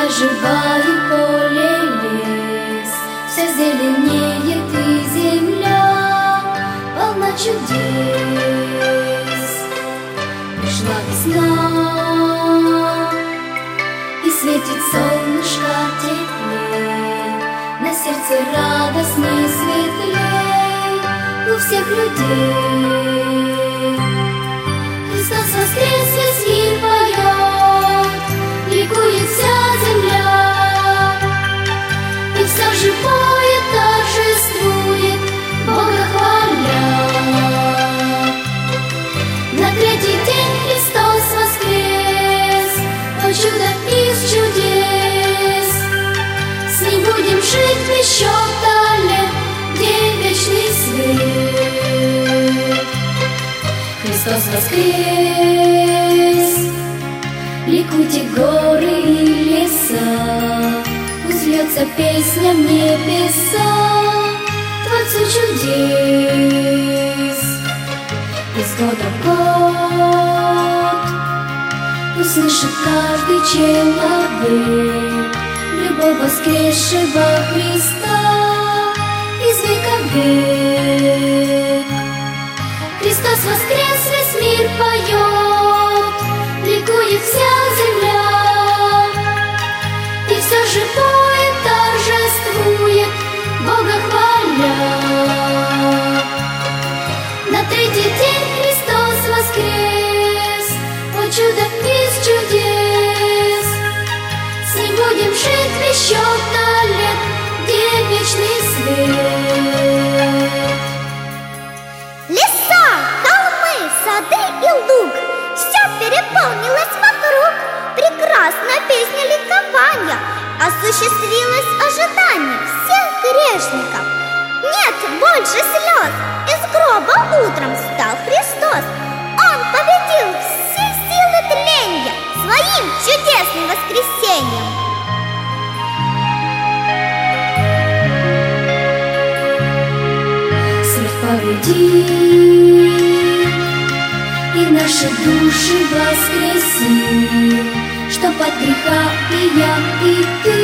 оживает поле, лес, все зеленеет и земля полна чудес. Пришла весна, и светит солнышко теплей, на сердце радостней, светлей у всех людей. Христос воскрес, весь мир поет, ликует вся земля, и все живое торжествует, Бога хваля. На третий день Христос воскрес, о чудо из чудес. С ним будем жить еще лет, где вечный свет. Христос воскрес, ликуйте горы и леса, пусть льется песня в небеса Творцу чудес. Из года в год услышит каждый человек любовь воскресшего Христа из века в век. Христос воскрес, весь мир поет, ликует вся земля, и все живое торжествует, Бога хваля. На третий день Христос воскрес, о чудо из чудес. С ним будем жить еще лет, где вечный свет. Леса, холмы, сады и луг, все переполнилось вокруг. Прекрасная песня ликования, осуществилось ожидание всех грешников. Нет больше слез, из гроба утром встал Христос. Он победил все силы тления своим чудесным воскресением. Смерть победи, и наши души воскреси, чтоб от греха и я, и ты